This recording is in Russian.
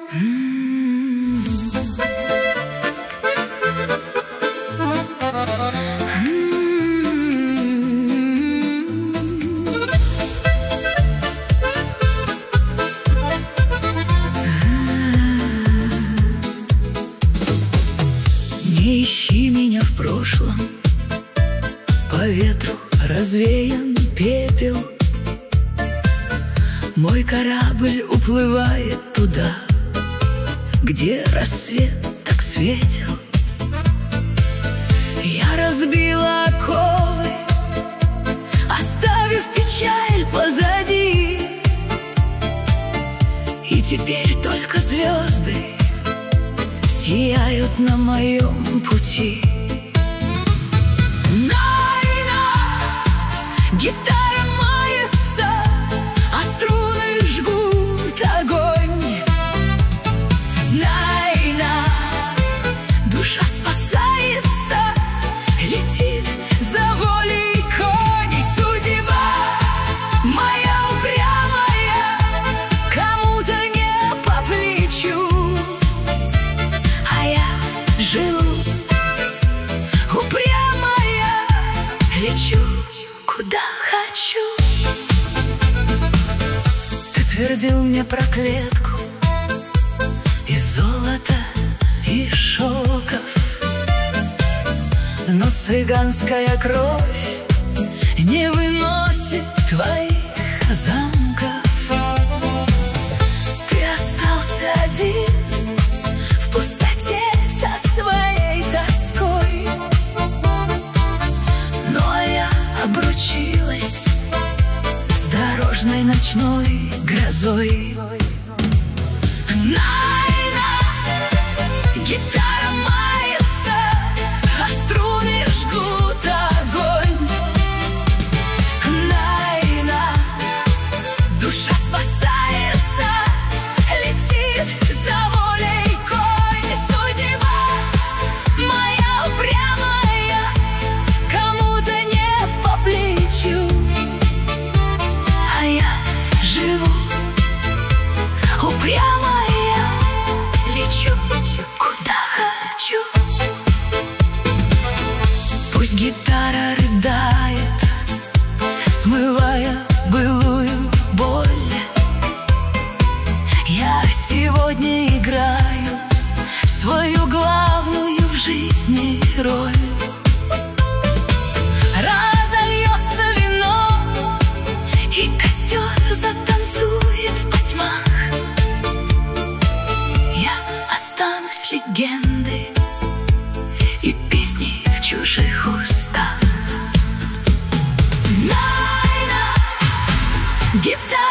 Не ищи меня в прошлом, по ветру развеян пепел. Мой корабль уплывает туда, где рассвет так светел. Я разбила оковы, оставив печаль позади, и теперь только звезды сияют на моем пути. Гитара мается, а струны жгут огонь. Найна, душа спасается, летит за волей коней. Судьба моя упрямая, кому-то не по плечу, а я живу упрямая, лечу куда хочу. Ты твердил мне про клетку из золота и шелков, но цыганская кровь не выносит твоих замков. Ты остался один в пустоте со своей тоской, но я обручилась с дорожной ночной грозой. Найна, гитара мается, а струны жгут огонь. Найна, душа спасается, летит за волей конь. Судьба моя упрямая, кому-то не по плечу, а я живу упрямая, лечу куда хочу. Пусть гитара рыдает, смывая былую боль, я сегодня играю свою главную в жизни роль. Разольется вино, и костер затанцует в потьмах. Я останусь легендой и песней в чужих устах. Найна, гитара